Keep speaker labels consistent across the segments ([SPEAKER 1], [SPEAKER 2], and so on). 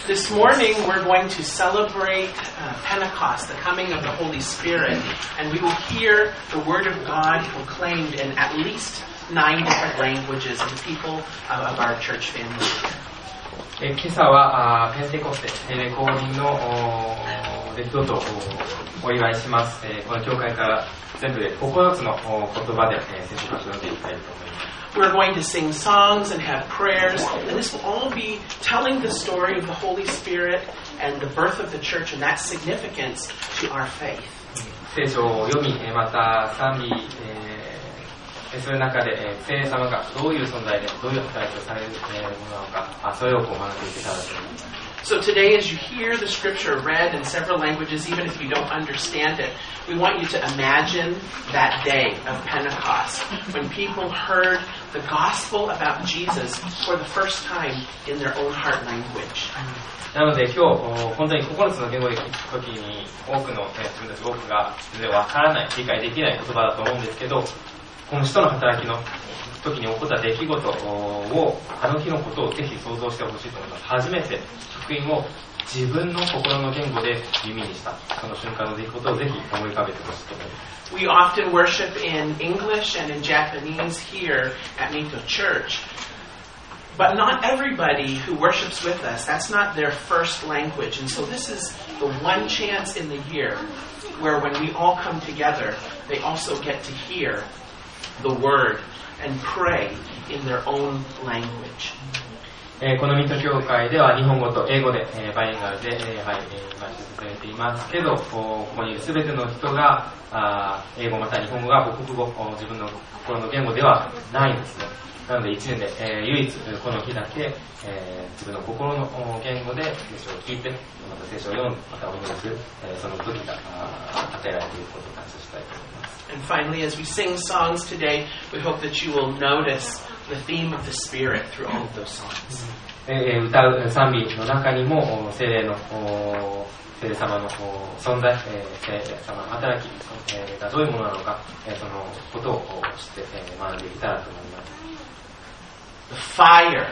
[SPEAKER 1] This morning we're going to celebrate Pentecost, the coming of the Holy Spirit, and we will hear the Word of God proclaimed in at least 9 different languages of the people of our church family.
[SPEAKER 2] 今朝はペンテコステ、聖霊降臨の出来事をお祝いします。この教会から全部で9つの言葉で聖書を読んでいきたいと思います。
[SPEAKER 1] We're going to sing songs and have prayers, and this will all be telling the story of the Holy Spirit and the birth of the church and that significance to our faith.
[SPEAKER 2] 聖書を読み、また賛美、そういう中で聖霊様がどういう存在でどういう働きをされるものなのか、それを学んでいけたらと思います。
[SPEAKER 1] So today, as you hear the scripture read in several languages, even if you don't understand it, we want you to imagine that day of Pentecost when people heard the gospel about Jesus for the first time in their own heart language.
[SPEAKER 2] なので今日本当に9つの言語で聞くときに多くの自分たち多くが全然わからない、理解できない言葉だと思うんですけど、この使徒の働きの時に起こった出来事を、あの日のことをぜひ想像してほしいと思います。初めて福音を自分の心の言語で耳にしたその瞬間の出来事をぜひ思い浮かべてほしいと思います。
[SPEAKER 1] We often worship in English and in Japanese here at Mito Church, but not everybody who worships with us, that's not their first language. And so this is the one chance in the year where when we all come together, they also get to hear the word and pray in their own language.
[SPEAKER 2] このミト教会では日本語と英語でバイリンガルで毎週されていますけど、ここにいる全ての人が英語また日本語が母国語、自分の心の言語ではないんですね。なので1年で唯一この日だけ自分の心の言語で聖書を聞いて、また聖書を読んで、またお祈りするその時が与えられていることを感謝したいと思います。
[SPEAKER 1] And finally, as we sing songs today, we hope that you will notice the theme of the Spirit through all of those songs.
[SPEAKER 2] 歌う賛美の中にも聖霊様の存在、聖霊様の働きがどういうものなのか、そのことを知って学んでいけたらと思います。
[SPEAKER 1] The fire,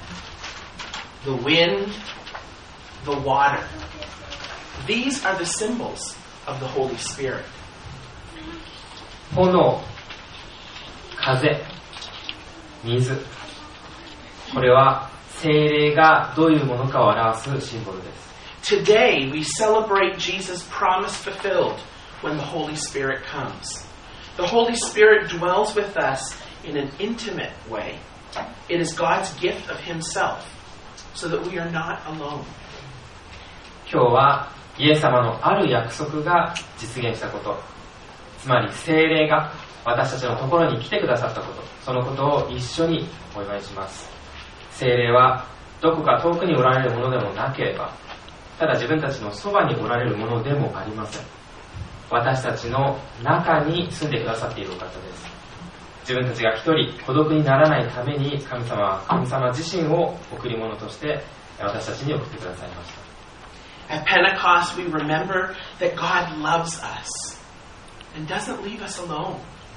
[SPEAKER 1] the wind, the water. These are the symbols of the Holy Spirit.
[SPEAKER 2] 炎、風、水。これは聖霊がどういうものかを表すシンボルです。
[SPEAKER 1] Today we celebrate Jesus' promise fulfilled when the Holy Spirit comes. The Holy Spirit dwells with us in an intimate way. It is God's gift of Himself, so that we are not alone.
[SPEAKER 2] 今日はイエス様のある約束が実現したこと、つまり聖霊が私たちのところに来てくださったこと、そのことを一緒にお祝いします。聖霊はどこか遠くにおられるものでもなければ、ただ自分たちのそばにおられるものでもありません。私たちの中に住んでくださっているお方です。自分たちが一人孤独にならないために神様は神様自身を贈り物として私たちに送ってくださいました。
[SPEAKER 1] At Pentecost, we remember that God loves us and doesn't leave us alone.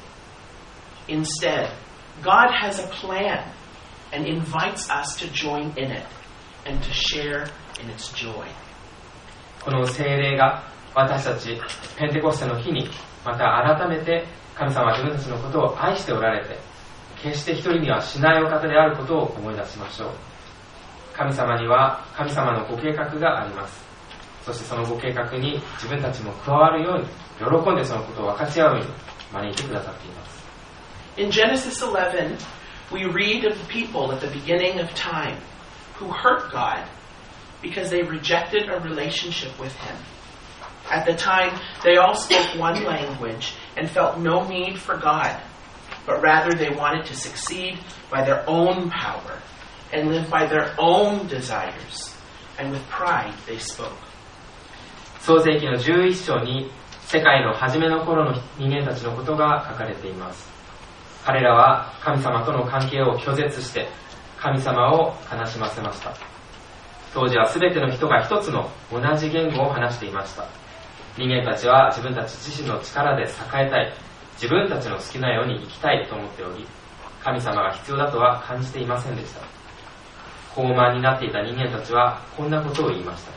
[SPEAKER 1] Instead, God has a plan and invites us to join in it and to share in its joy.
[SPEAKER 2] この聖霊が私たちペンテコステの日にまた改めて神様は自分たちのことを愛しておられて、決して一人にはしないお方であることを思い出しましょう。神様には神様のご計画があります。そしてそのご計画に自分たちも加わるように、喜んでそのことを分かち合うように招いてくださっています。
[SPEAKER 1] In Genesis 11, we read of the people at the beginning of time who hurt God because they rejected a relationship with Him. At the time, they all spoke one language and felt no need for God, but rather they wanted to succeed by their own power and live by their own desires, and with pride they spoke.
[SPEAKER 2] 創世記の11章に世界の初めの頃の人間たちのことが書かれています。彼らは神様との関係を拒絶して神様を悲しませました。当時は全ての人が一つの同じ言語を話していました。人間たちは自分たち自身の力で栄えたい、自分たちの好きなように生きたいと思っており、神様が必要だとは感じていませんでした。 高慢になっていた人間たちはこんなことを言いました。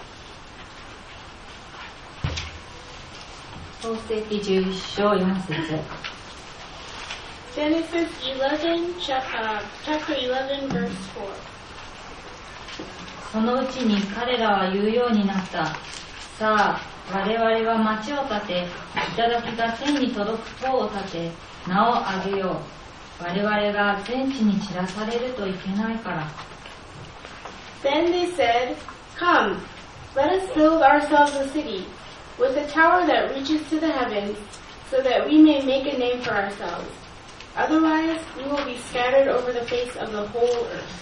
[SPEAKER 3] 創世記11章4節。
[SPEAKER 4] Genesis 11, chapter 11, verse 4.
[SPEAKER 3] そのうちに彼らは言うようになった。さあ、我々は町を建て、頂が天に届く塔を建て、名を挙げよう。我々が全地に散らされるといけないから。
[SPEAKER 4] Then they said, Come, let us build ourselves a city, with a tower that reaches to the heavens, so that we may make a name for ourselves. Otherwise, we will be scattered over the face of the whole earth.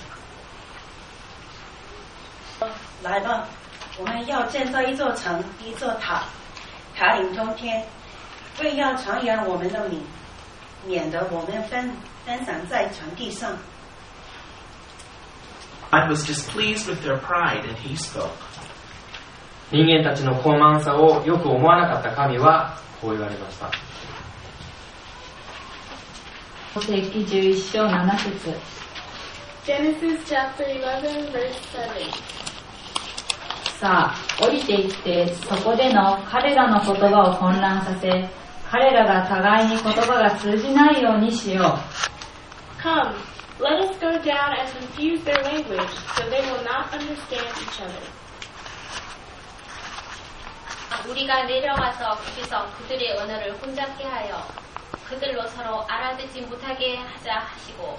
[SPEAKER 5] 来吧，我们要建造一座城，一座塔，塔顶通天，为要传扬我们的名，免得我们分散在全地上。
[SPEAKER 1] God was displeased with their pride, and he spoke.
[SPEAKER 2] 人間たちの高慢さをよく思わなかった神はこう言われました。
[SPEAKER 3] 創世記11章7節。
[SPEAKER 4] Genesis chapter 11, verse 7.
[SPEAKER 3] さあ、降りていって、そこでの彼らの言葉を混乱させ、彼らが互いに言葉が通じないようにしよう。
[SPEAKER 4] Come, let us go down and confuse their language, so they will not understand each other.
[SPEAKER 6] 우리가 내려가서 거기서 그들의 언어를 혼잡게 하여 그들로 서로 알아듣지 못하게 하자 하시고.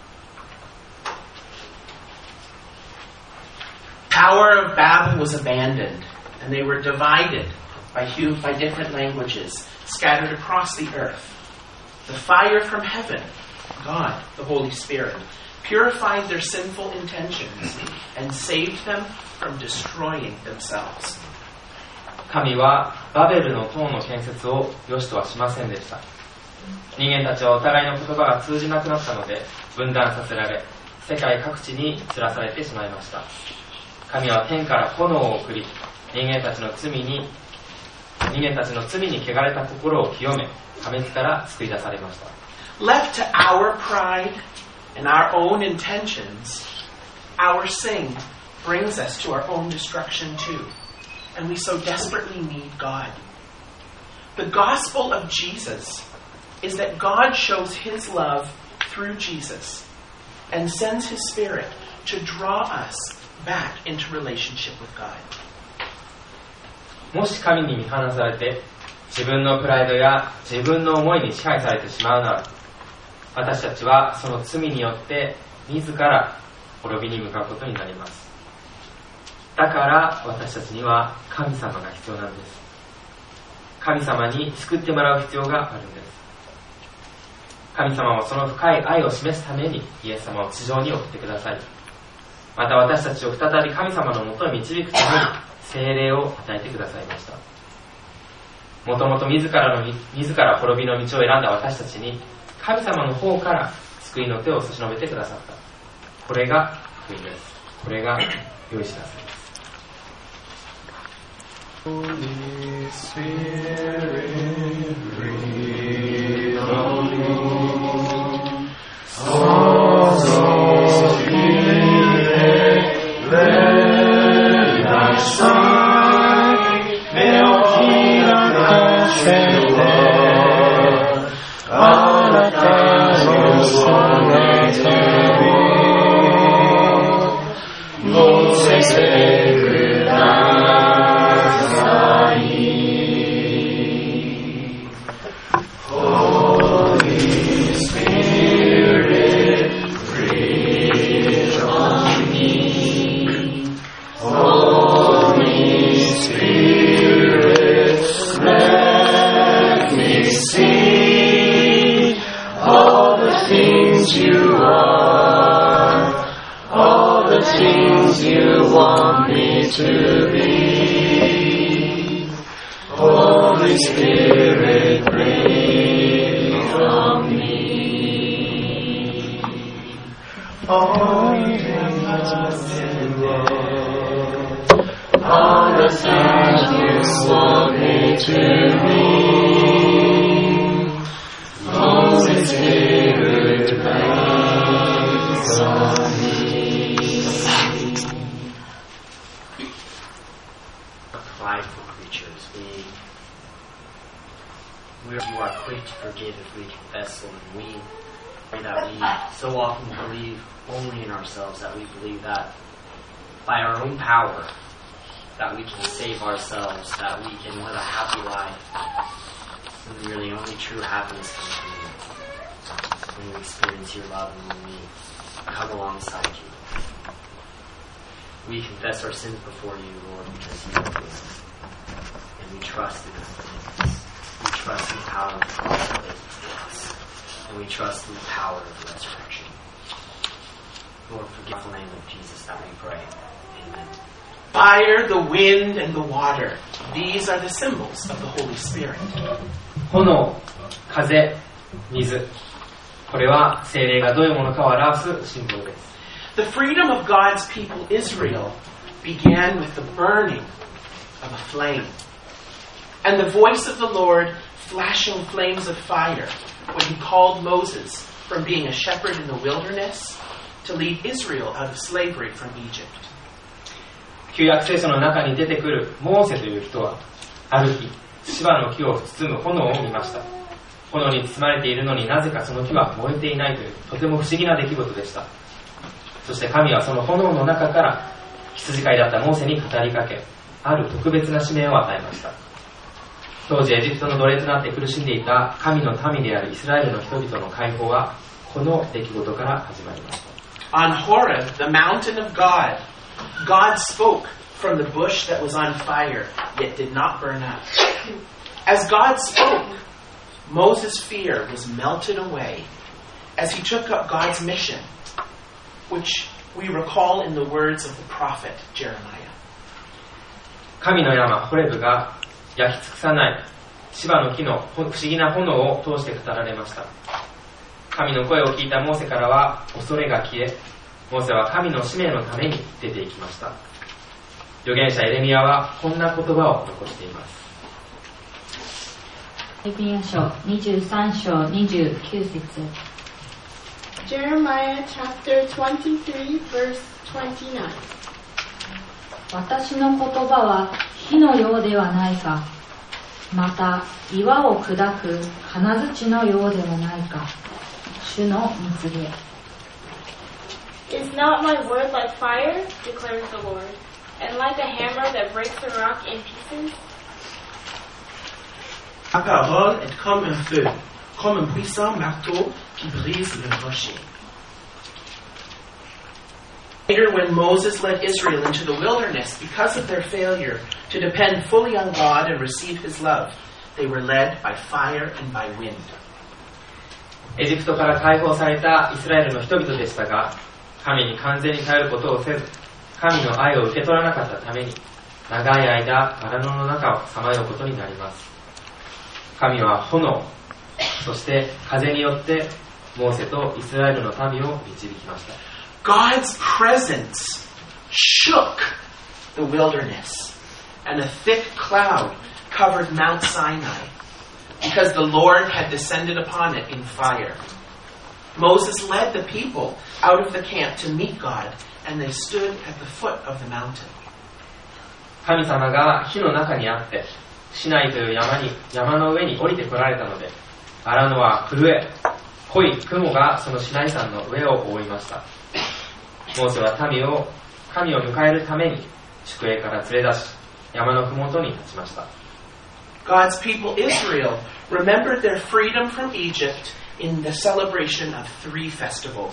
[SPEAKER 1] Tower of Babel was abandoned, and they were divided by different languages, scattered across the earth. The fire from heaven, God, the Holy Spirit, purified their sinful intentions and saved them from destroying themselves.
[SPEAKER 2] 神はバベルの塔の建設を良しとはしませんでした。人間たちはお互いの言葉が通じなくなったので分断させられ、世界各地に散らされてしまいました。神は天から炎を送り、人間たちの罪に汚れた心を清め、破滅から救い出されました。
[SPEAKER 1] Left to our pride and our own intentions, our sin brings us to our own destruction too. And we so desperately need God. The gospel of Jesus is that God shows his love through Jesus and sends his Spirit to draw us back into relationship with God.
[SPEAKER 2] もし神に見放されて自分のプライドや自分の思いに支配されてしまうなら、私たちはその罪によって自ら滅びに向かうことになります。だから私たちには神様が必要なんです。神様に救ってもらう必要があるんです。神様はその深い愛を示すためにイエス様を地上に送ってください。また私たちを再び神様のもとに導くために聖霊を与えてくださいました。もともと自ら滅びの道を選んだ私たちに神様の方から救いの手を差し伸べてくださった。これが福音です。これが良い知らせです。
[SPEAKER 7] Holy Spirit, breathe on me. Songs of spirit, let thy sight melting and love, あなたの備えてみ、乗せてください。You are all the things you want me to be. Holy Spirit, breathe on me. All the things you want me to be. Holy Spirit, breathe on me.
[SPEAKER 8] prideful creatures. You are quick to forgive if we confess, Lord. We pray that we so often believe only in ourselves, that we believe that by our own power that we can save ourselves, that we can live a happy life. And really only true happiness comes from you when we experience your love and when we come alongside you. We confess our sins before you, Lord, because you love us. And we trust in us. We trust in the power of the cross that lives within us. And we trust in the power of the resurrection. Lord, forgive the name of Jesus that we pray. Amen.
[SPEAKER 1] Fire, the wind, and the water. These are the symbols of the Holy Spirit.
[SPEAKER 2] 炎、風、水。これは聖霊がどういうものかを表すシンボルです。
[SPEAKER 1] The freedom of God's people, Israel, began with the burning of a flame. And the voice of the Lord flashing flames of fire when he called Moses from being a shepherd in the wilderness to lead Israel out of slavery from Egypt.
[SPEAKER 2] 旧約聖書の中に出てくるモーセという人は、ある日、芝の木を包む炎を見ました。炎に包まれているのになぜかその木は燃えていないというとても不思議な出来事でした。そして神はその炎の中から羊飼いだったモーセに語りかけ、ある特別な使命を与えました。当時エジプトの奴隷となって苦しんでいた神の民であるイスラエルの人々の解放はこの出来事から始まりました。
[SPEAKER 1] On Horeb, the mountain of God, God spoke from the bush that was on fire, yet did not burn up. As God spoke, Moses' fear was melted away as he took up God's mission, which we recall in the words of the prophet Jeremiah.
[SPEAKER 2] 神の山ホレブが焼き尽くさない芝の木の不思議な炎を通して語られました。神の声を聞いたモーセからは恐れが消え、モーセは神の使命のために出ていきました。預言者エレミヤはこんな言葉を残しています。
[SPEAKER 3] エレミヤ書23章29節。
[SPEAKER 4] Jeremiah chapter 23 verse 29.
[SPEAKER 3] 私の言葉は火のようではないか、また岩を砕く金槌のようでもないか、主の蜜げ。
[SPEAKER 4] Is not my word like fire, declares the Lord, and like a hammer that breaks the rock in pieces?
[SPEAKER 1] Ma parole est comme un feu, comme un puissant marteau qui brise le rocher. Later, when Moses led Israel into the wilderness, because of their failure to depend fully on God and receive His love, they were led by fire and by wind.
[SPEAKER 2] エジプトから解放されたイスラエルの人々でしたが、神に完全に頼ることをせず、神の愛を受け取らなかったために、長い間、荒野の中をさまようことになります。神は炎、そして風によってモーセとイスラエルの民を導きました。
[SPEAKER 1] God's presence shook the wilderness, and a thick cloud covered Mount Sinai, because the Lord had descended upon it in fire. Moses led the people out of the camp to meet God, and they stood at the foot of the mountain.
[SPEAKER 2] 神様が火の中にあって、シナイという山の上に降りてこられたので、荒野は震え、濃い雲がそのシナイ山の上を覆いました。モーセは神を迎えるために宿営から連れ出し、山のふもとに立ちました。
[SPEAKER 1] God's people Israel remembered their freedom from Egypt in the celebration of 3 festivals.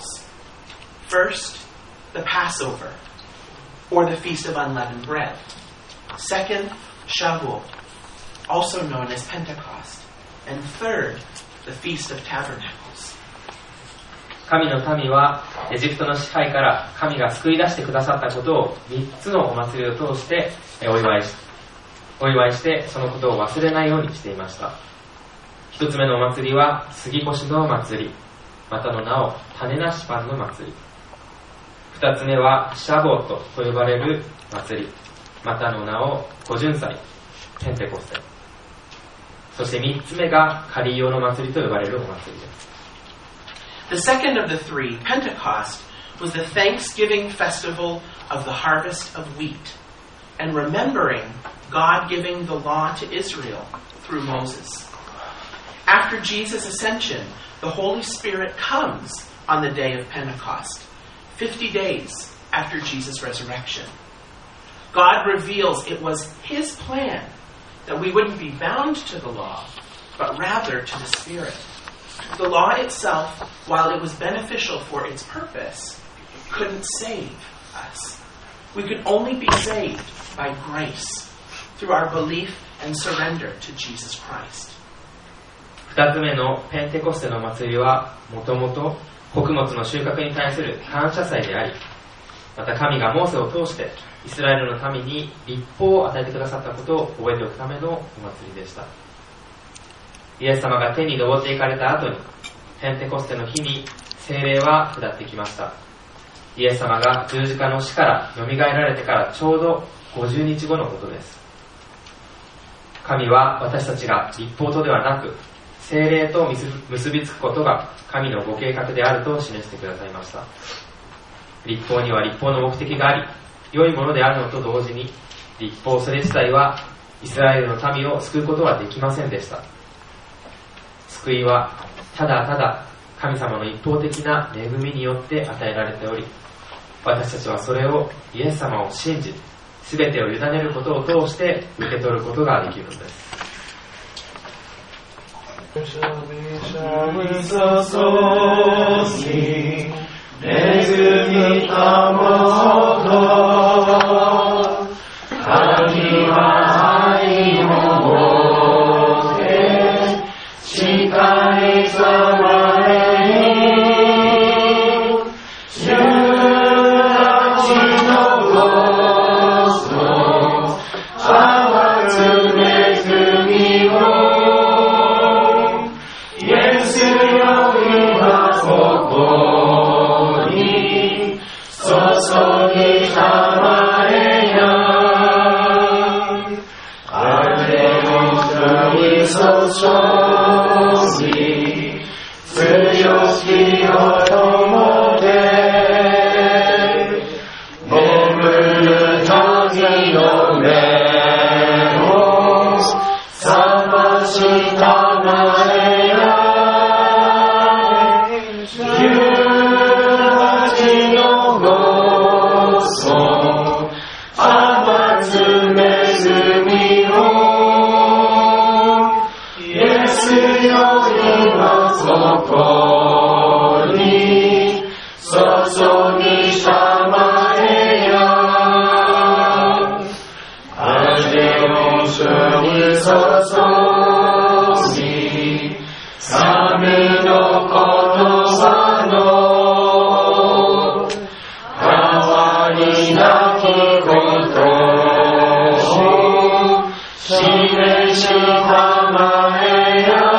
[SPEAKER 1] First, the Passover, or the Feast of Unleavened Bread. Second, Shavuot, also known as Pentecost. And third, the Feast of Tabernacles.
[SPEAKER 2] 神の民はエジプトの支配から神が救い出してくださったことを3つのお祭りを通してお祝いしてそのことを忘れないようにしていました。1つ目のお祭りは杉越の祭り、またの名を種なしパンの祭り。2つ目はシャボートと呼ばれる祭り、またの名を五巡祭、ペンテコステ。そして3つ目がカリ用の祭りと呼ばれるお祭りです。
[SPEAKER 1] The second of the 3, Pentecost, was the Thanksgiving festival of the harvest of wheat, and remembering God giving the law to Israel through Moses. After Jesus' ascension, the Holy Spirit comes on the day of Pentecost, 50 days after Jesus' resurrection. God reveals it was his plan that we wouldn't be bound to the law, but rather to the Spirit. The law itself, while it was beneficial for its purpose, couldn't save us. We could only be saved by grace through our belief and surrender to Jesus Christ.
[SPEAKER 2] 2つ目のペンテコステの祭りはもともと穀物の収穫に対する感謝祭であり、また神がモーセを通してイスラエルの民に律法を与えてくださったことを覚えておくためのお祭りでした。イエス様が天に昇っていかれた後に、ペンテコステの日に聖霊は下ってきました。イエス様が十字架の死からよみがえられてからちょうど50日後のことです。神は私たちが律法とではなく聖霊と結びつくことが神のご計画であると示してくださいました。律法には律法の目的があり、良いものであるのと同時に、律法それ自体はイスラエルの民を救うことはできませんでした。救いはただただ神様の一方的な恵みによって与えられており、私たちはそれをイエス様を信じ、すべてを委ねることを通して受け取ることができるのです。
[SPEAKER 7] 恵みたもと神は愛を持って近いさまに主たちのごそあつめずみをイエスよ今ここ注ぎたまえやあれの人に注ぎ強きを共で眠る時の目を覚ましたまえやそこに注ぎたまえや味を主に注ぎ神の言葉の変わりなきことを示したまえや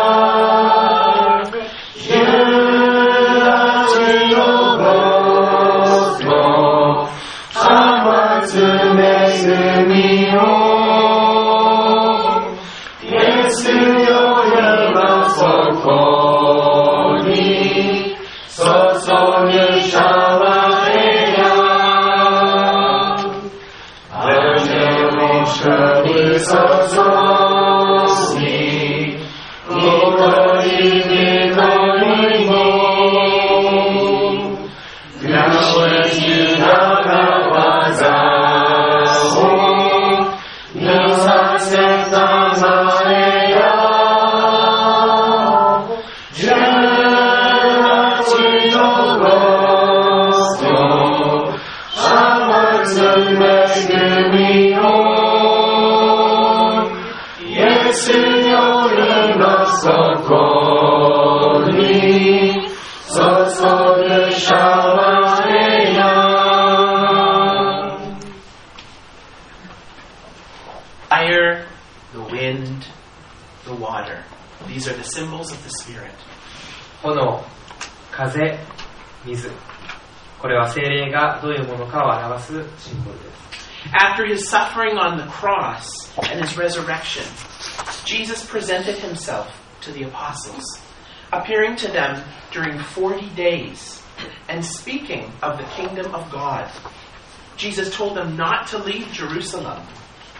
[SPEAKER 7] Fire, the wind, the water. These are the symbols of the Spirit.
[SPEAKER 2] 炎、風、水。これは聖霊がどういうものかを表すシンボルです。
[SPEAKER 1] After his suffering on the cross and his resurrection, Jesus presented himself to the apostles, appearing to them during 40 days and speaking of the kingdom of God. Jesus told them not to leave Jerusalem,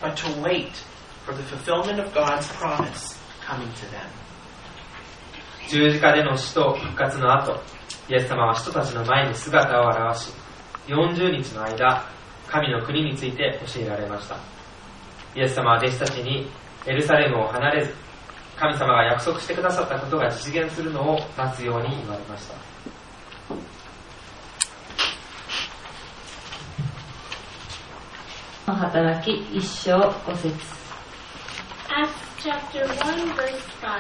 [SPEAKER 1] but to wait for the fulfillment of God's promise coming to them.
[SPEAKER 2] 十字架での死と復活の後、イエス様は人たちの前に姿を現し、40日の間、神の国について教えられました。イエス様は弟子たちにエルサレムを離れず、神様が約束してくださったことが実現するのを待つように言われました。
[SPEAKER 3] 働き1章5節。
[SPEAKER 4] Acts chapter 1 verse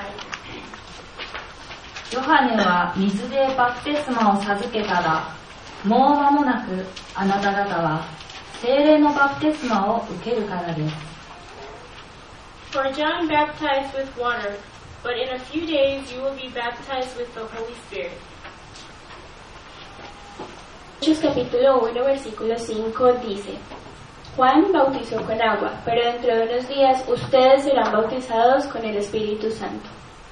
[SPEAKER 4] 5.
[SPEAKER 3] ヨハネは水でバプテスマを授けたが、もう間もなくあなた方は聖霊のバプテスマを受けるからです。
[SPEAKER 4] For John baptized with water, but in a few days you will be baptized with the Holy Spirit.
[SPEAKER 9] Hechos capítulo 1 versículo 5 dice: Juan bautizó con agua, pero dentro de unos días ustedes serán bautizados con el Espíritu Santo.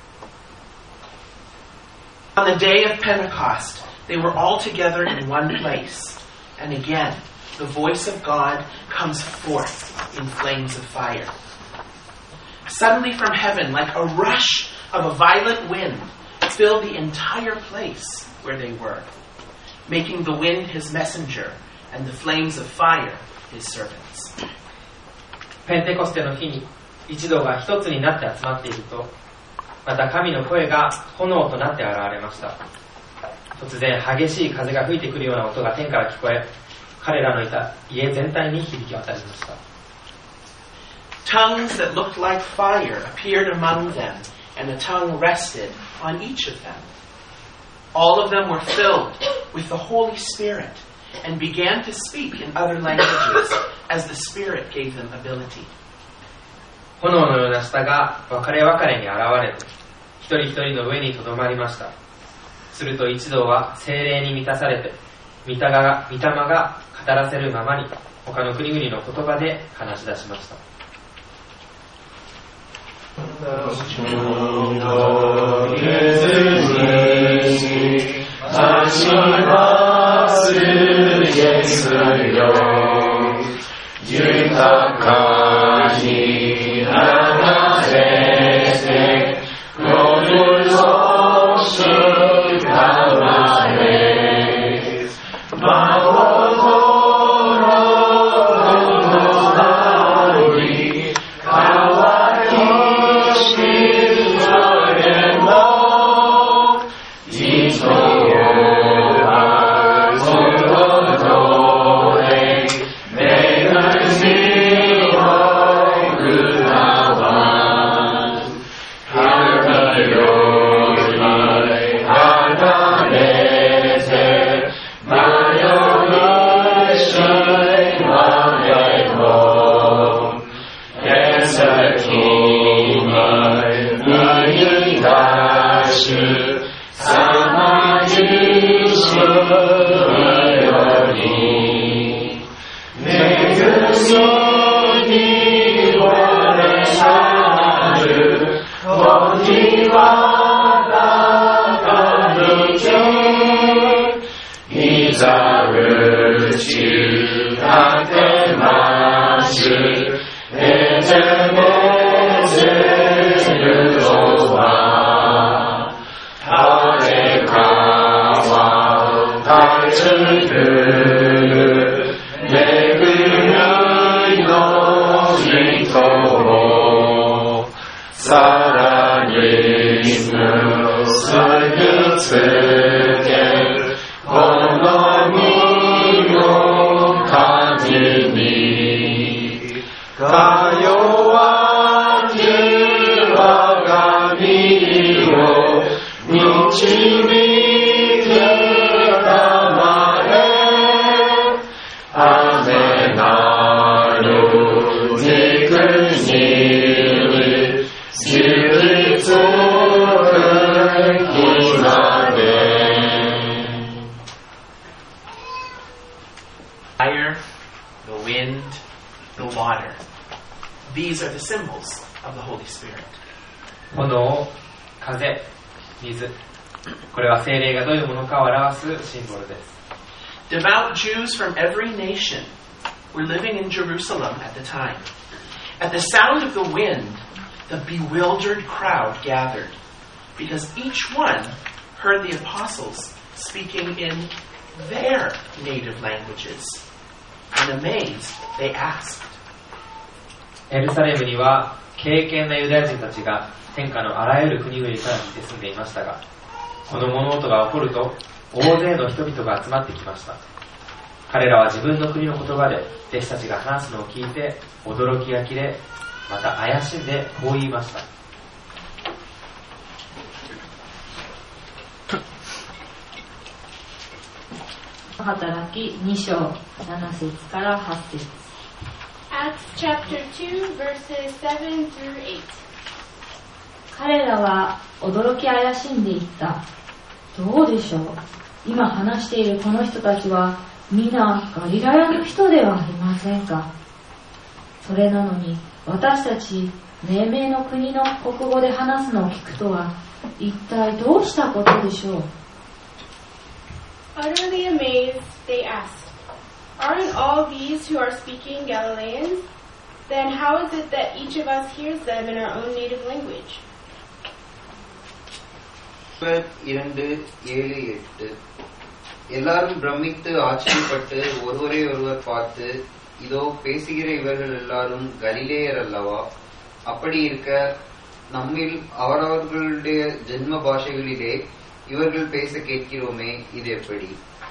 [SPEAKER 1] On the day of Pentecost, they were all together in one place, and again, the voice of God comes forth in flames of fire. Suddenly from heaven, like a rush of a violent wind, filled the entire place where they were, making the wind his messenger and the flames of fire his servants.
[SPEAKER 2] ペンテコステの日に一同が一つになって集まっていると、また神の声が炎となって現れました。突然激しい風が吹いてくるような音が天から聞こえ、彼らのいた家全体に響き渡りました。
[SPEAKER 1] Tongues that looked like fire appeared among them, and a tongue rested on each of them. All of them were filled with the Holy Spirit and began to speak in other languages as the Spirit gave them ability.
[SPEAKER 2] 炎のような舌が分かれ分かれに現れて、一人一人の上にとどまりました。すると一同は聖霊に満たされて、御霊が語らせるままに他の国々の言葉で話し出しました。
[SPEAKER 1] Fire, the wind, the water. These are the symbols of the Holy Spirit.
[SPEAKER 2] 炎、風、水。これは聖霊がどういうものかを表すシンボルです。
[SPEAKER 1] Devout Jews from every nation were living in Jerusalem at the time. At the sound of the wind, the bewildered crowd gathered, because each one heard the apostles speaking in their native languages. And amazed, they asked.
[SPEAKER 2] エルサレムには敬虔なユダヤ人たちが天下のあらゆる国々から来て住んでいましたが、この物音が起こると大勢の人々が集まってきました。彼らは自分の国の言葉で弟子たちが話すのを聞いて驚きがきれ、また怪しんでこう言いました。
[SPEAKER 3] 働き2章7節から8節。
[SPEAKER 4] Acts chapter 2, verses 7 through 8.
[SPEAKER 3] 彼らは驚き怪しんでいった。どうでしょう。今話しているこの人たちは皆ガリラヤの人ではありませんか。それなのに私たち命名の国の国語で話すのを聞くとは一体どうしたことでしょう。
[SPEAKER 4] Utterly amazed, they asked, "Aren't all these who are speaking Galileans? Then how is it that each of us hears them in our own native language?"
[SPEAKER 10] 2:7-8 எல்லாரும் பிரமித்து ஆச்சரியப்பட்டு ஒருவரை ஒருவர் பார்த்து, இதோ பேசுகிற இவர்கள் எல்லாரும் கலிலேயர் அல்லவா? அப்படி இருக்க நம்மில் அவரவர்களுடைய ஜென்ம பாஷைகளிலே இவர்கள் பேச கேட்கிறோமே, இது எப்படி?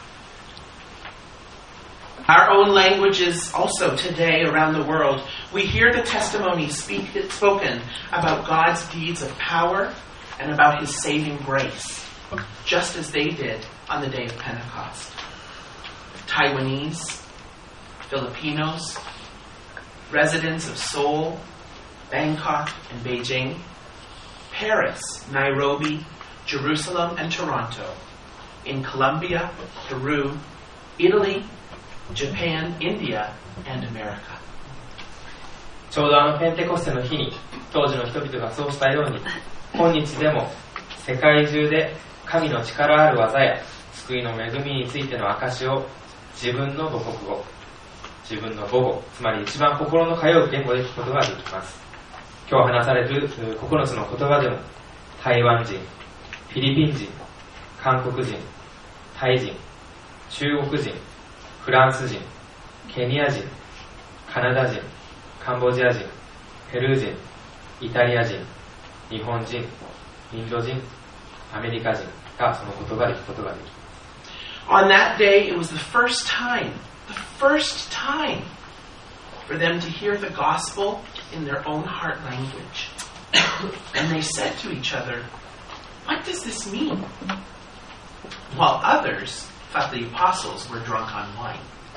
[SPEAKER 1] Our own languages also today around the world, we hear the testimony spoken about God's deeds of power and about His saving grace, just as they did on the day of Pentecost. Taiwanese, Filipinos, residents of Seoul, Bangkok, and Beijing, Paris, Nairobi, Jerusalem, and Toronto, in Colombia, Peru, Italy, Japan, India, and America.
[SPEAKER 2] ちょうどペンテコステの日に当時の人々がそうしたように、今日でも世界中で神の力ある技や救いの恵みについての証を自分の母国語、自分の母語、つまり一番心の通う言語で聞くことができます。今日話される9つの言葉でも、台湾人、フィリピン人、韓国人、タイ人、中国人、フランス人、ケニア人、カナダ人、カンボジア人、ペルー人、イタリア人、日本人、インド人、アメリカ人がその言葉で聞くことができます。
[SPEAKER 1] On that day, it was the first time for them to hear the gospel in their own heart language. And they said to each other, "What does this mean?" While others thought the apostles were drunk on wine.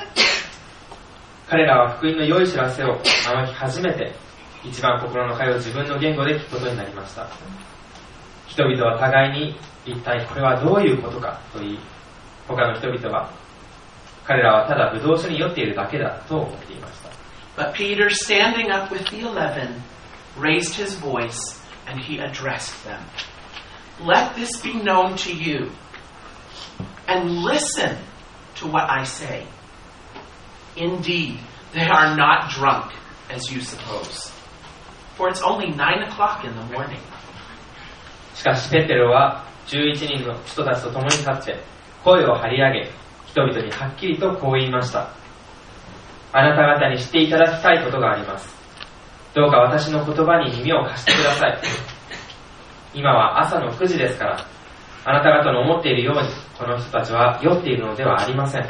[SPEAKER 2] 彼らは福音の良い知らせをあの日初めて一番心の通う自分の言語で聞くことになりました。人々は互いに一体これはどういうことかと言い、他の人々は彼らはただブドウ酒に酔っているだけだと思っていました。
[SPEAKER 1] But Peter, standing up with the 11, raised his voice and he addressed them. "Let this be known to you, and listen to what I say. Indeed, they are not drunk, as you suppose, for it's only 9 o'clock in the morning."
[SPEAKER 2] しかしペテロは11人の人たちと共に立って声を張り上げ、人々にはっきりとこう言いました。あなた方に知っていただきたいことがあります。どうか私の言葉に耳を貸してください。今は朝の9時ですから、あなた方の思っているようにこの人たちは酔っているのではありません。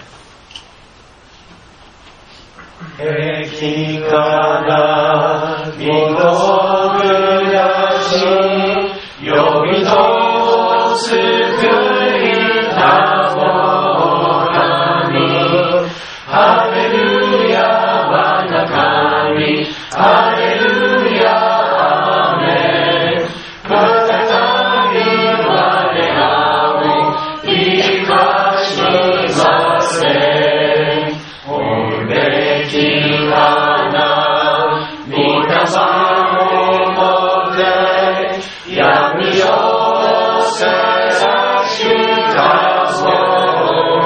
[SPEAKER 11] 敵から身を下し、呼びと救いたも神。ハレルヤ我が神、ハレルヤアーメン。再び我らを生かしませ。御歴かな御霊をもって闇をせさしたも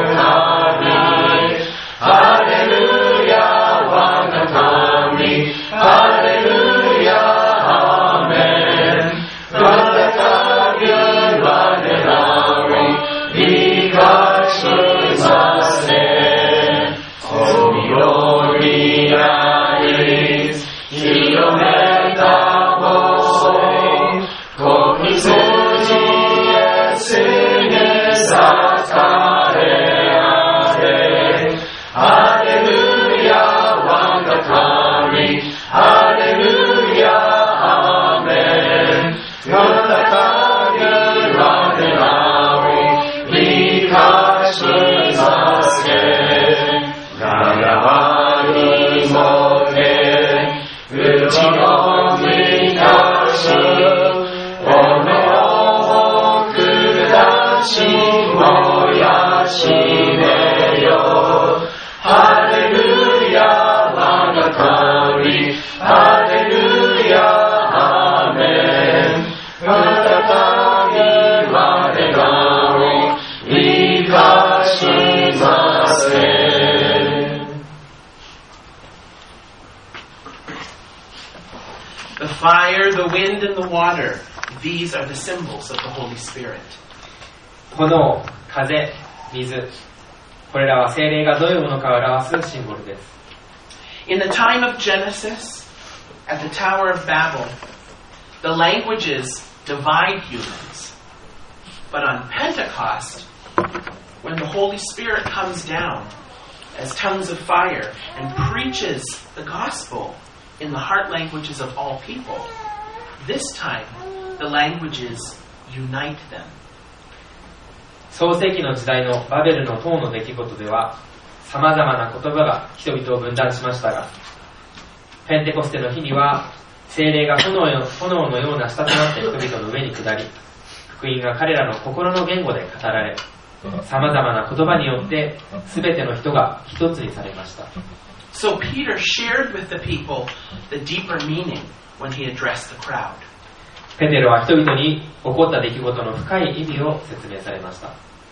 [SPEAKER 11] 神。ハレルヤ我が神、ハレ 할렐루야 아멘再び我らを生かしませ。
[SPEAKER 1] The fire, the wind, and the water, these are the symbols of the Holy Spirit.
[SPEAKER 2] 炎、風、水、これらは聖霊がどういうものかを表すシンボルです。
[SPEAKER 1] In the time of Genesis, at the Tower of Babel, the languages divide humans. But on Pentecost, when the Holy Spirit comes down as tongues of fire and preaches the gospel in the heart languages of all people, this time the languages unite them.
[SPEAKER 2] 創世記の時代のバベルの塔の出来事では様々な言葉が人々を分断しましたが、ペンテコステの日には聖霊が炎のような舌となって人々の上に下り、福音が彼らの心の言語で語られ、様々な言葉によって全ての人が一つにされました。
[SPEAKER 1] So Peter shared with the people the deeper meaning when he addressed the crowd.
[SPEAKER 2] ペテロは人々に起こった出来事の深い意味を説明されました。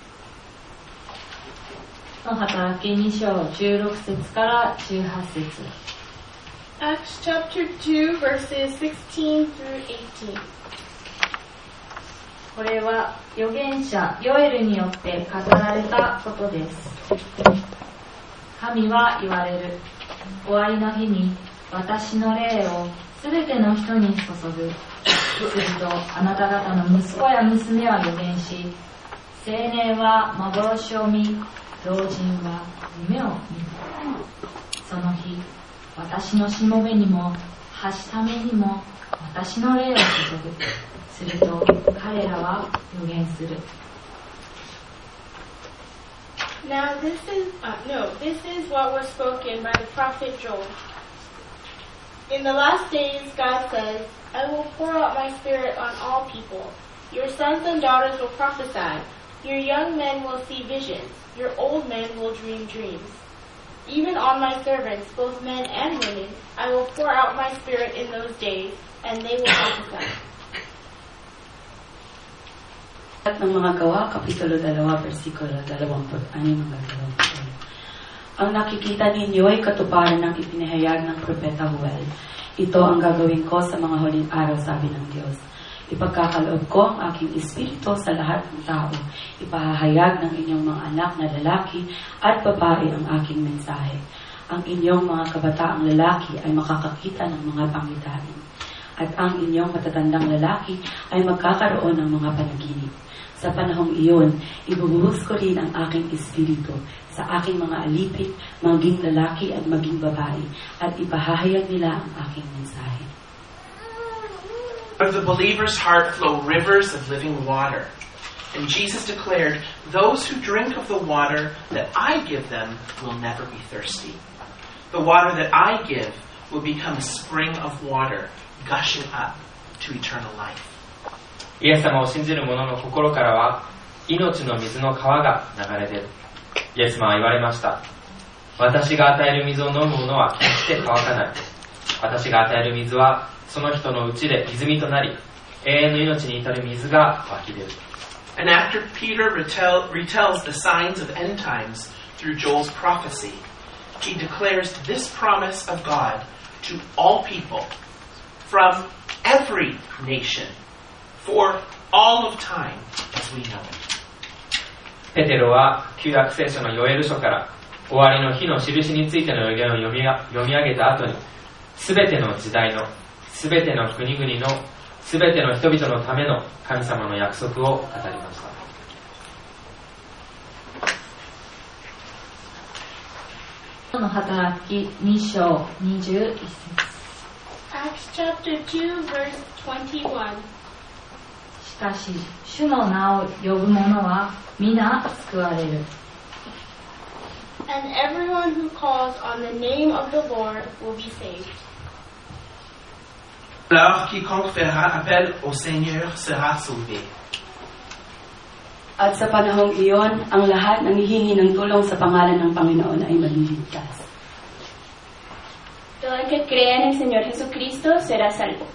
[SPEAKER 3] の働き2章16節から18節。
[SPEAKER 4] Acts chapter 2 verses 16 through 18.
[SPEAKER 3] これは預言者ヨエルによって語られたことです。神は言われる。終わりの日に私の霊をすべての人に注ぐ。するとあなた方の息子や娘は預言し、青年は幻を見、老人は夢を見る。その日、私のしもべにもはしためにも私の霊を注ぐ。すると彼らは預言する。
[SPEAKER 4] Now this is what was spoken by the prophet Joel. In the last days, God says, I will pour out my spirit on all people. Your sons and daughters will prophesy. Your young men will see visions. Your old men will dream dreams. Even on my servants, both men and women, I will pour out my spirit in those days, and they will prophesy.
[SPEAKER 12] At ng mga gawa, Kapitulo 2, versikulo 26 hanggang 28. Ang nakikita ninyo ay katuparan ng ipinahayag ng propeta Joel. Ito ang gagawin ko sa mga huling araw, sabi ng Diyos. Ipagkakaloob ko ang aking espiritu sa lahat ng tao. Ipahahayag ng inyong mga anak na lalaki at babae ang aking mensahe. Ang inyong mga kabataang lalaki ay makakakita ng mga pangitain. At ang inyong matatandang lalaki ay magkakaroon ng mga panaginip. Sa panahong iyon, ibubuhos ko rin ang aking espiritu sa aking mga alipin, maging lalaki at maging babae, at ipahahayag nila ang aking mensahe.
[SPEAKER 1] Out of the believer's heart flow rivers of living water. And Jesus declared, those who drink of the water that I give them will never be thirsty. The water that I give will become a spring of water, gushing up to eternal life.
[SPEAKER 2] イエス様を信じる者の心からは命の水の川が流れ出る。イエス様は言われました。私が与える水を飲む者は決して乾かない。私が与える水はその人のうちで泉となり、永遠の命に至る水が湧き出る。
[SPEAKER 1] And after Peter retells the signs of end times through Joel's prophecy, he declares this promise of God to all people from every nation for all of time as we know it.
[SPEAKER 2] ペテロは旧約聖書のヨエル書から終わりの日の印についての予言を読み上げた後に、すべての時代の、すべての国々の、すべての人々のための神様の約束を語りました。
[SPEAKER 3] の働き2章21節。
[SPEAKER 4] Acts chapter 2 verse 21.
[SPEAKER 3] しかし、主の名を呼ぶ者は皆救われる。
[SPEAKER 4] And everyone who calls on the name of the Lord will be saved.
[SPEAKER 1] Alors quiconque fera appel au Seigneur sera sauvé.
[SPEAKER 12] At sa panahong iyon, ang lahat ng hihingi ng tulong sa pangalan ng Panginoon ay maliligtas.
[SPEAKER 4] The
[SPEAKER 9] el que crea en el Señor Jesucristo será salvo.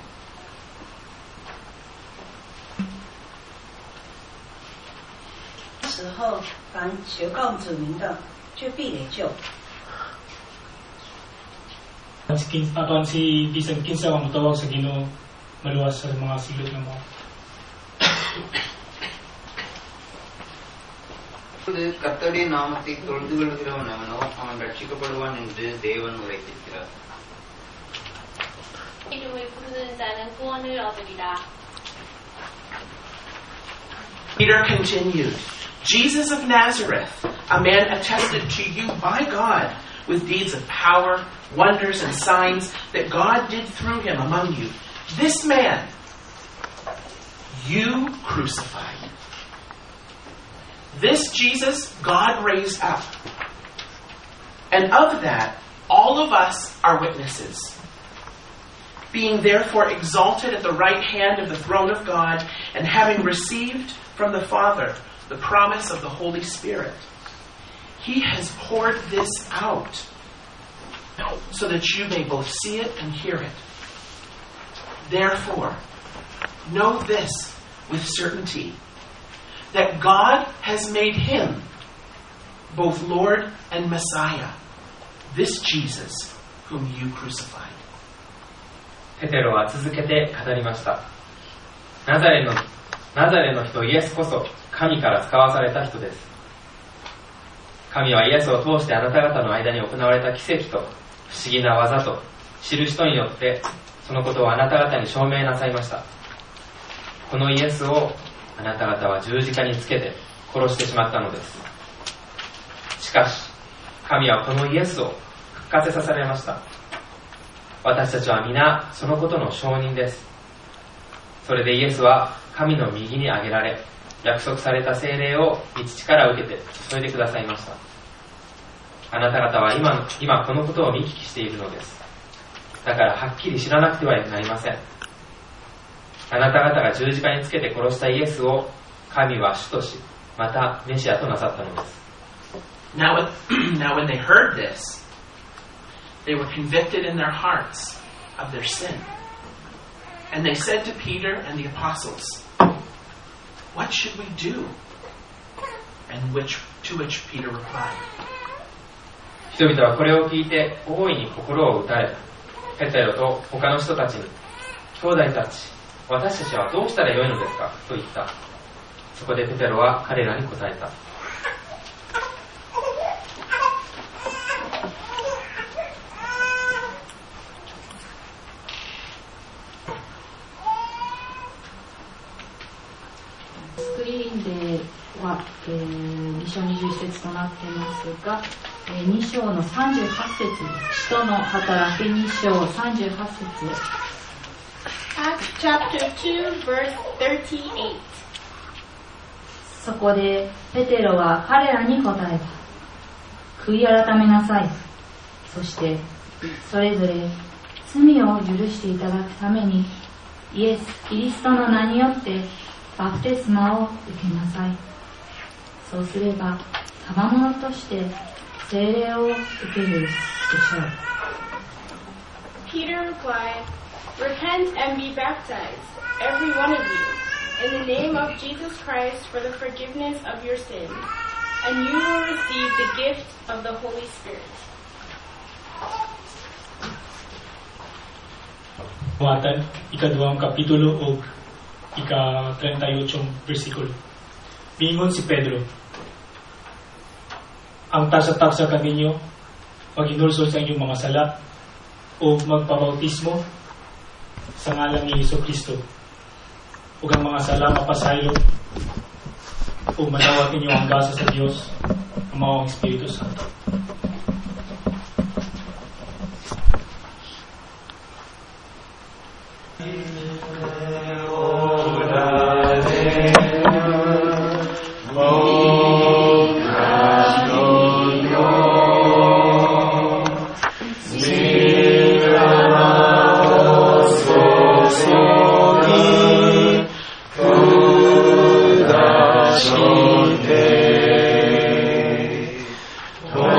[SPEAKER 5] 时候，凡求告主名的，就必得救。
[SPEAKER 13] Aton si bisan kinsa ang matawag sa Ginoo maluwas sa mga silot ng mga.
[SPEAKER 10] கர்த்தருடைய நாமத்தை தொழுது கொள்கிறவன் அவனோ அவன் ரட்சிக்கப்படுவான் என்று தேவன் உரைத்திருக்கிறார்.
[SPEAKER 6] 이름을 부르는 자는 구원을 얻으리라.
[SPEAKER 1] Peter continued, Jesus of Nazareth, a man attested to you by God with deeds of power, wonders, and signs that God did through him among you. This man you crucified. This Jesus God raised up. And of that, all of us are witnesses. Being therefore exalted at the right hand of the throne of God, and having received from the Father the promise of the Holy Spirit, he has poured this out so that you may both see it and hear it. Therefore, know this with certainty, that God has made him both Lord and Messiah, this Jesus whom you crucified.
[SPEAKER 2] ペテロは続けて語りました。ナザレの人イエスこそ神から使わされた人です。神はイエスを通してあなた方の間に行われた奇跡と不思議な技と知る人によってそのことをあなた方に証明なさいました。このイエスをあなた方は十字架につけて殺してしまったのです。しかし神はこのイエスを復活させられました。私たちは皆そのことの証人です。それでイエスは神の右に挙げられ、約束された聖霊を御父から受けて注いでくださいました。あなた方は今このことを見聞きしているのです。だからはっきり知らなくてはなりません。あなた方が十字架につけて殺したイエスを神は主とし、またメシアとなさったのです。
[SPEAKER 1] Now when they heard this, they were convicted in their hearts of their sin. And they said to Peter and the apostles, "What should we do?" And to which Peter replied,
[SPEAKER 2] 人々はこれを聞いて大いに心を打たれ、ペテロと他の人たちに、兄弟たち、私たちはどうしたらよいのですかと言った。そこでペテロは彼らに答えた。
[SPEAKER 3] スクリーンでは、2章21節となっていますが、2章の38節、使徒の働き2章38節。
[SPEAKER 4] Acts chapter 2 verse 38.
[SPEAKER 3] そこでペテロは彼らに答えた。悔い改めなさい。そしてそれぞれ罪を許していただくためにイエス・キリストの名によってバプテスマを受けなさい。そうすれば賜物として聖霊を受けるでしょう。
[SPEAKER 4] Peter replied, "Repent and be baptized, every one of you, in the name of Jesus Christ for the forgiveness of your sins, and you will receive the gift of the Holy Spirit."
[SPEAKER 13] Buhatan, ika-2 kapitulo o ika-38 versikulo. Mingon si Pedro, ang tasa-tasa kaninyo, mag-inulso sa inyong mga sala, o magpabautismo sa ngalan ni Jesucristo, o ang mga sala mapasaylo, o manawat ninyo ang gasa sa Diyos, ang mga Espiritu Santo.
[SPEAKER 11] Oh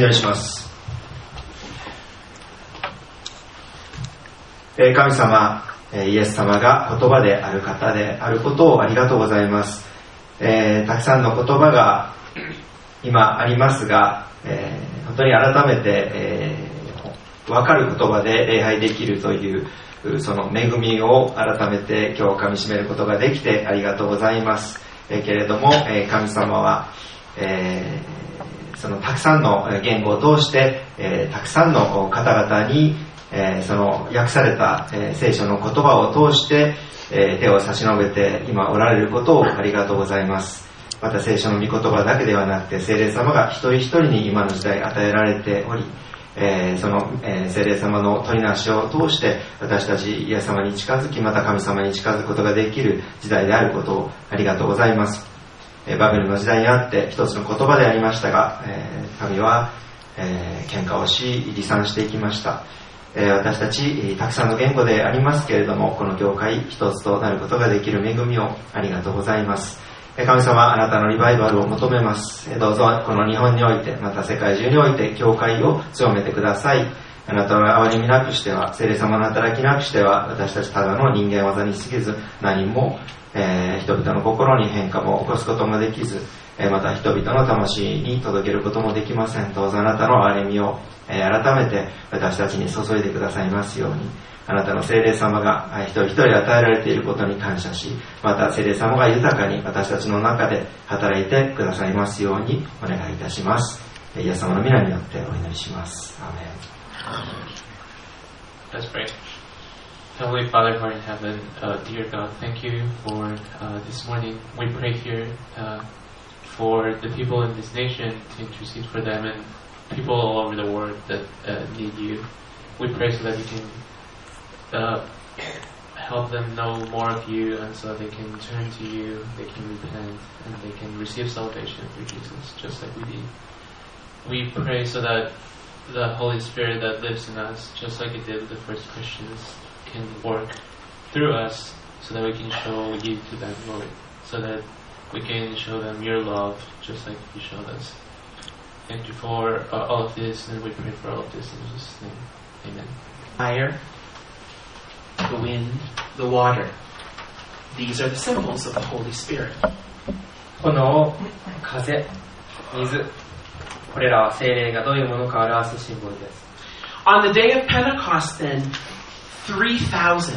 [SPEAKER 14] りします。神様、イエス様が言葉である方であることをありがとうございます。たくさんの言葉が今ありますが、本当に改めて、分かる言葉で礼拝できるというその恵みを改めて今日かみしめることができてありがとうございます。けれども、神様は、そのたくさんの言語を通して、たくさんの方々に、その訳された、聖書の言葉を通して、手を差し伸べて今おられることをありがとうございます。また聖書の御言葉だけではなくて聖霊様が一人一人に今の時代与えられており、その、聖霊様の取りなしを通して私たちイエス様に近づき、また神様に近づくことができる時代であることをありがとうございます。バベルの時代にあって一つの言葉でありましたが、神は、喧嘩をし離散していきました。私たちたくさんの言語でありますけれども、この教会一つとなることができる恵みをありがとうございます。神様、あなたのリバイバルを求めます。どうぞこの日本において、また世界中において教会を強めてください。あなたの憐れみなくしては、聖霊様の働きなくしては、私たちただの人間技に過ぎず、何も、人々の心に変化も起こすこともできず、また人々の魂に届けることもできません。どうぞあなたの憐れみを、改めて私たちに注いでくださいますように、あなたの聖霊様が一人一人与えられていることに感謝し、また聖霊様が豊かに私たちの中で働いてくださいますようにお願いいたします。イエス様の皆によってお祈りします。アーメン。
[SPEAKER 15] Let's pray. Heavenly Father, who art in heaven, dear God, thank you for this morning. We pray here for the people in this nation, to intercede for them and people all over the world that need you. We pray so that you can help them know more of you, and so they can turn to you, they can repent, and they can receive salvation through Jesus, just like we did. We pray so that the Holy Spirit that lives in us, just like it did with the first Christians, can work through us so that we can show you to them, Lord, so that we can show them your love just like you showed us. Thank you for all of this, and we pray for all of this in Jesus' name. Amen.
[SPEAKER 1] Fire, the wind, the water. These are the symbols of the Holy Spirit.
[SPEAKER 2] 炎、風、水、これらは聖霊がどういうものかを表すシンボルです。
[SPEAKER 1] On the day of Pentecost, then, 3,000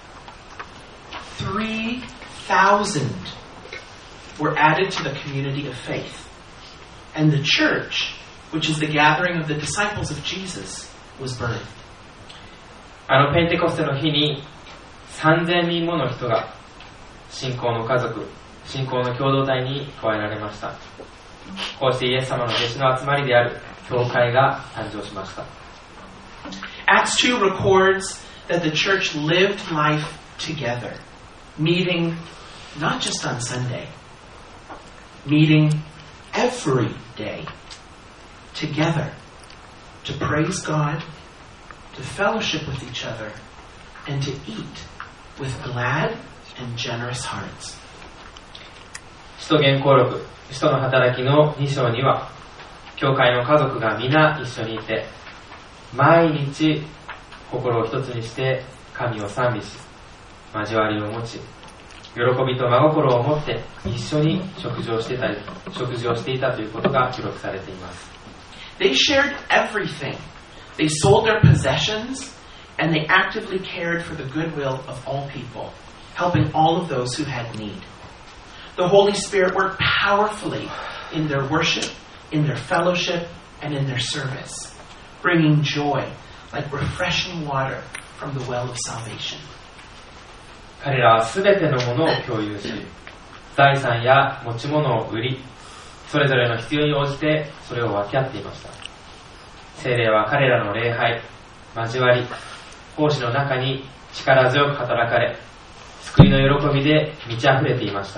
[SPEAKER 1] were added to the community of faith. And the church, which is the gathering of the disciples of Jesus, was birthed.
[SPEAKER 2] ペンテコステの日に3000人もの人が信仰の家族、信仰の共同体に加えられました。こうしてイエス様の弟子の集まりである教会が誕生しました。
[SPEAKER 1] Acts 2 records that the church lived life together, meeting not just on Sunday, meeting every day, together, to praise God, to fellowship with each other, and to eat with glad and generous hearts.
[SPEAKER 2] 使徒言行録、使徒の働きの2章には、教会の家族が皆一緒にいて、毎日心を一つにして神を賛美し、交わりを持ち、喜びと真心を持って一緒に食事をしていたということが記録されています。
[SPEAKER 1] They shared everything. They sold their possessions, and they actively cared for the goodwill of all people, helping all of those who had need. The Holy Spirit worked powerfully in their worship, in their fellowship, and in their service, bringing joy like refreshing water from the well of salvation.
[SPEAKER 2] 彼らはすべてのものを共有し、財産や持ち物を売り、それぞれの必要に応じてそれを分け合っていました。聖霊は彼らの礼拝、交わり、奉仕の中に力強く働かれ、救いの喜びで満ち溢れていました。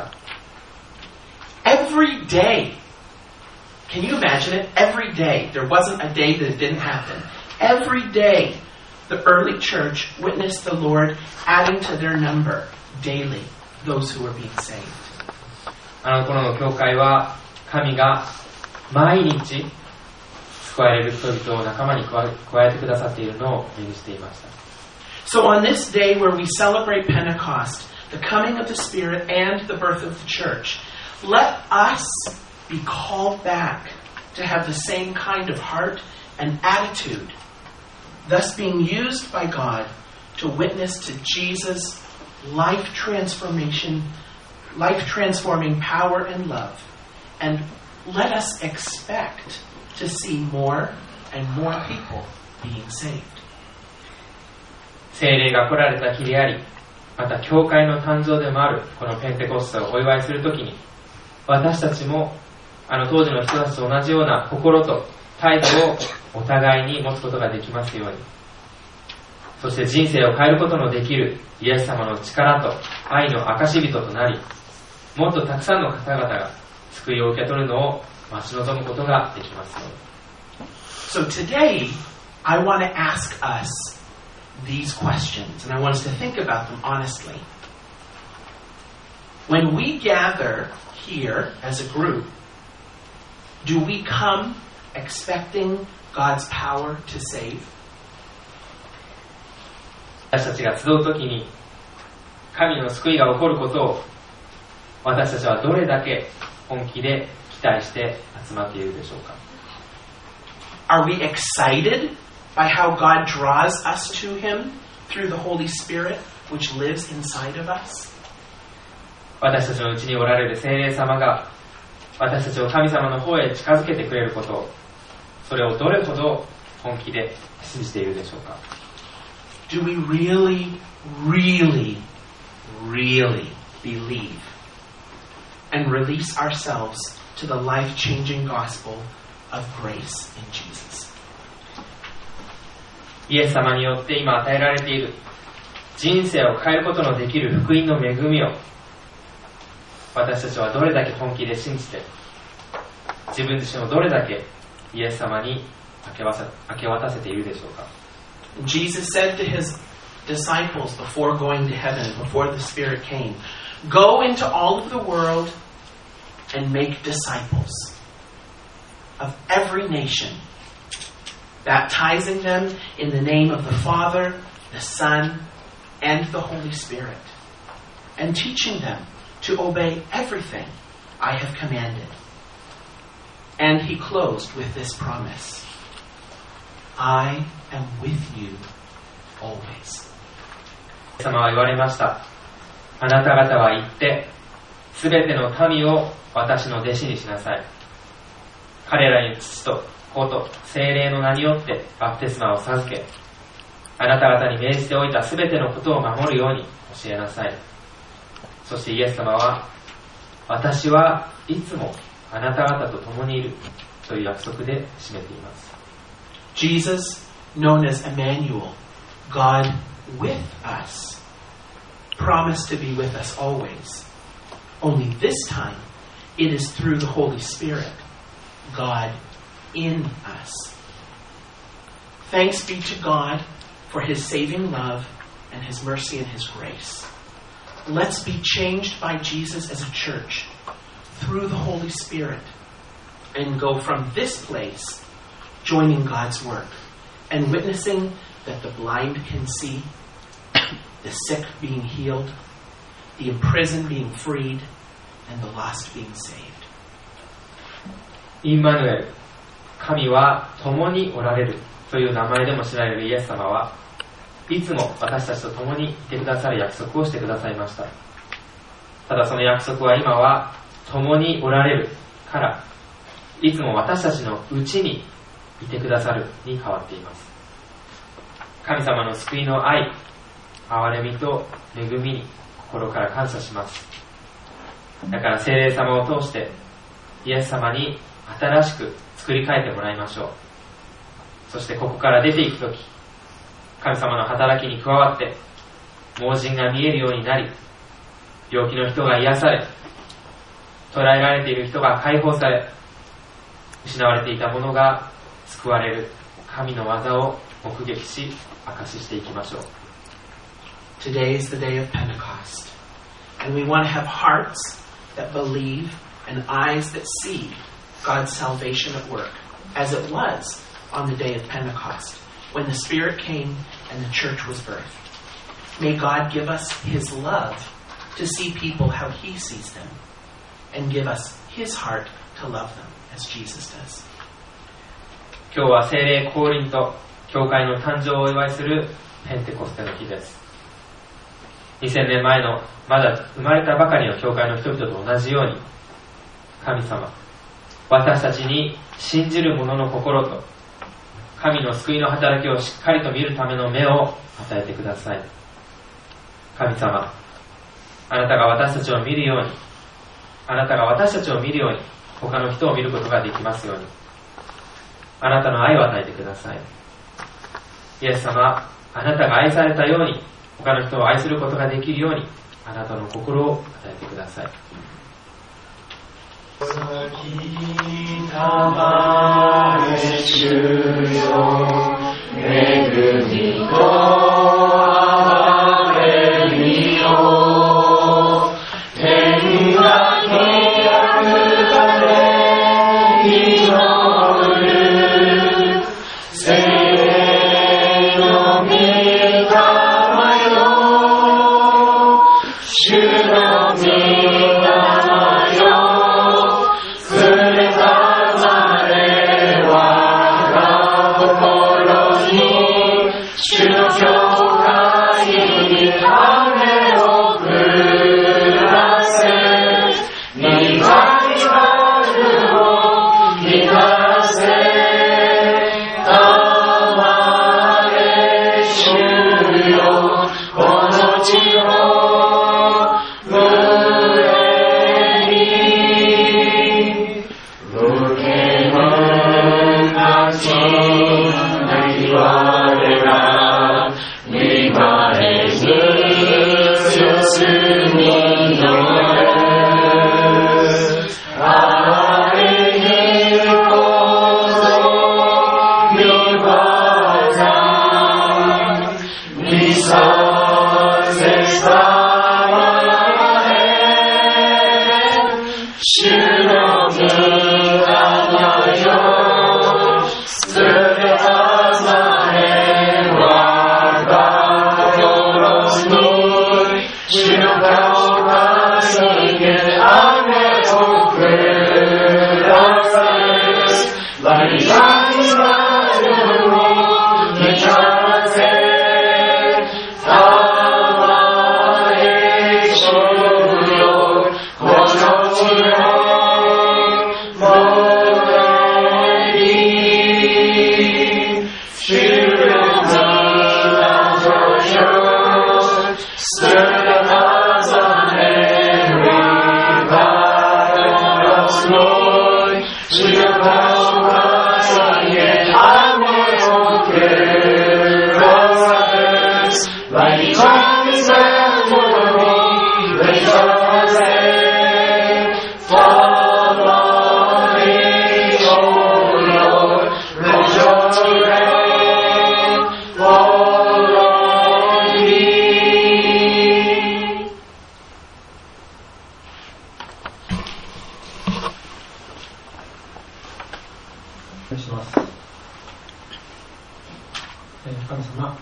[SPEAKER 1] Every day, can you imagine it? Every day, there wasn't a day that it didn't happen. Every day, the early church witnessed the Lord adding to their number daily those who were being saved.
[SPEAKER 2] あの頃の教会は神が毎日救われる人々を仲間に加えてくださっているのを目にしていました。
[SPEAKER 1] So on this day where we celebrate Pentecost, the coming of the Spirit and the birth of the church, let us be called back to have the same kind of heart and attitude, thus being used by God to witness to Jesus' life-transforming power and love. And let us expect to see more and more people being saved.
[SPEAKER 2] 聖霊が来られた日であり、また教会の誕生でもあるこのペンテコステをお祝いするときに、私たちも当時の人たちと同じような心と態度をお互いに持つことができますように、そして人生を変えることのできるイエス様の力と愛の証人となり、もっとたくさんの方々が救いを受け取るのを待ち望むことができますように。
[SPEAKER 1] So today, I want to ask us these questions, and I want us to think about them honestly. When we gather here as a group, do we come expecting God's power to save?
[SPEAKER 2] 私たちが集うときに神の救いが起こることを私たちはどれだけ本気で期待して集まっているでしょうか。
[SPEAKER 1] Are we excited by how God draws us to Him through the Holy Spirit which lives inside of us?
[SPEAKER 2] 私たちのうちにおられる聖霊様が私たちを神様の方へ近づけてくれることを、それをどれほど本気で信じているでしょうか。
[SPEAKER 1] Do we really, really, really believe and release ourselves to the life-changing gospel of grace in Jesus?
[SPEAKER 2] イエス様によって今与えられている人生を変えることのできる福音の恵みを私たちはどれだけ本気で信じて、自分自身をどれだけイエス様に明け渡せているでしょうか。
[SPEAKER 1] Jesus said to His disciples before going to heaven, before the Spirit came, "Go into all of the world and make disciples of every nation, baptizing them in the name of the Father, the Son, and the Holy Spirit, and teaching them to obey everything I have commanded." And He closed with this promise: "I am with you always."
[SPEAKER 2] イエス様は言われました。あなた方は行ってすべての民を私の弟子にしなさい。彼らに父と子と聖霊の名によってバプテスマを授け、あなた方に命じておいたすべてのことを守るように教えなさい。そしてイエス様は、私はいつもあなた方と共にいるという約束で締めています。
[SPEAKER 1] Jesus, known as Emmanuel, God with us, promised to be with us always. Only this time, it is through the Holy Spirit, God in us. Thanks be to God for His saving love and His mercy and His grace. Let's be changed by Jesus as a church through the Holy Spirit and go from this place joining God's work and witnessing that the blind can see, the sick being healed, the imprisoned being freed, and the lost being saved.
[SPEAKER 2] インマヌエル、神は共におられるという名前でも知られるイエス様はいつも私たちと共にいてくださる約束をしてくださいました。ただその約束は今は共におられるからいつも私たちのうちにいてくださるに変わっています。神様の救いの愛、憐れみと恵みに心から感謝します。だから聖霊様を通してイエス様に新しく作り変えてもらいましょう。そしてここから出ていくとき、神様の働きに加わって盲人が見えるようになり、病気の人が癒され、捕らえられている人が解放され、失われていたものが救われる神の技を目撃し証ししていきましょう。
[SPEAKER 1] Today is the day of Pentecost, and we want to have hearts that believe and eyes that see God's salvation at work. as it was on the day of Pentecost, when the Spirit came and the church was birthed. May God give us His love to see people how He sees them, and give us His heart to love them as Jesus does.
[SPEAKER 2] 今日は聖霊降臨と教会の誕生をお祝いするペンテコステの日です。2000年前のまだ生まれたばかりの教会の人々と同じように、神様、私たちに信じる者の心と神の救いの働きをしっかりと見るための目を与えてください。神様、あなたが私たちを見るように、あなたが私たちを見るように、他の人を見ることができますように、あなたの愛を与えてください。イエス様、あなたが愛されたように、他の人を愛することができるように、あなたの心を与えてください。
[SPEAKER 11] たまれ主よ、恵みと憐れみを、天が契約かで祈る、聖の御霊よ、主の御霊よ、主の教会に雨を降らせ、リバイバルを聞かせ、たまれ主よ、この地を胸に、受け分なちなき我ら
[SPEAKER 16] 神様、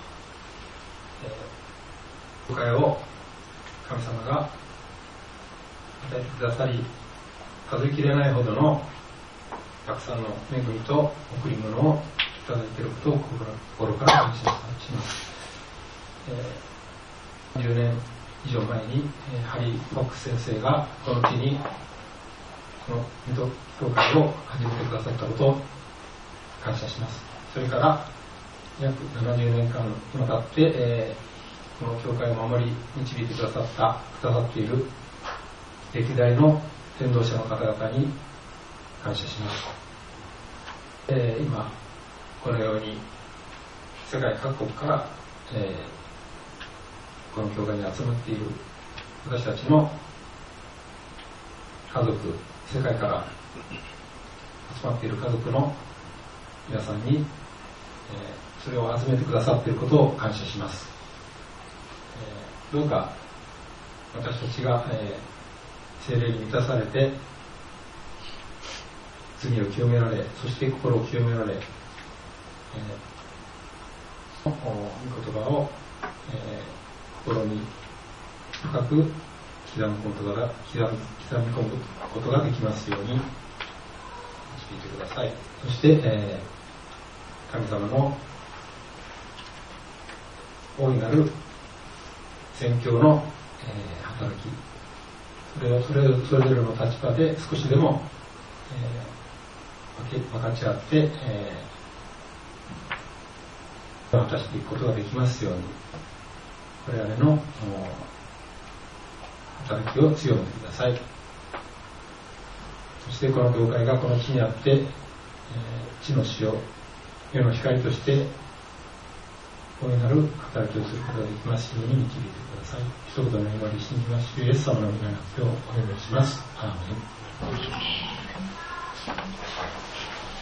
[SPEAKER 16] 教会を神様が与えてくださり、数えきれないほどのたくさんの恵みと贈り物をいただいていることを心から感謝します。10年以上前にハリー・フォックス先生がこの地にこの水戸教会を始めてくださったことを感謝します。それから約70年間にわたって、この教会を守り導いてくださっている歴代の伝道者の方々に感謝します。今このように世界各国から、この教会に集まっている私たちの家族、世界から集まっている家族の皆さんに、それを集めてくださっていることを感謝します。どうか私たちが、聖霊に満たされて罪を清められ、そして心を清められ、御言葉を、心に深く刻み込むことができますように導いてください。そして、神様の大いなる宣教の、働き、それをそれぞれの立場で少しでも、分かち合って、果たしていくことができますように、我々の働きを強めてください。そしてこの教会がこの地にあって、地の塩、世の光として大いなる働きをすることができますように導いてください。一言の祈り信じます。イエス様の皆によってお願いします。アーメン。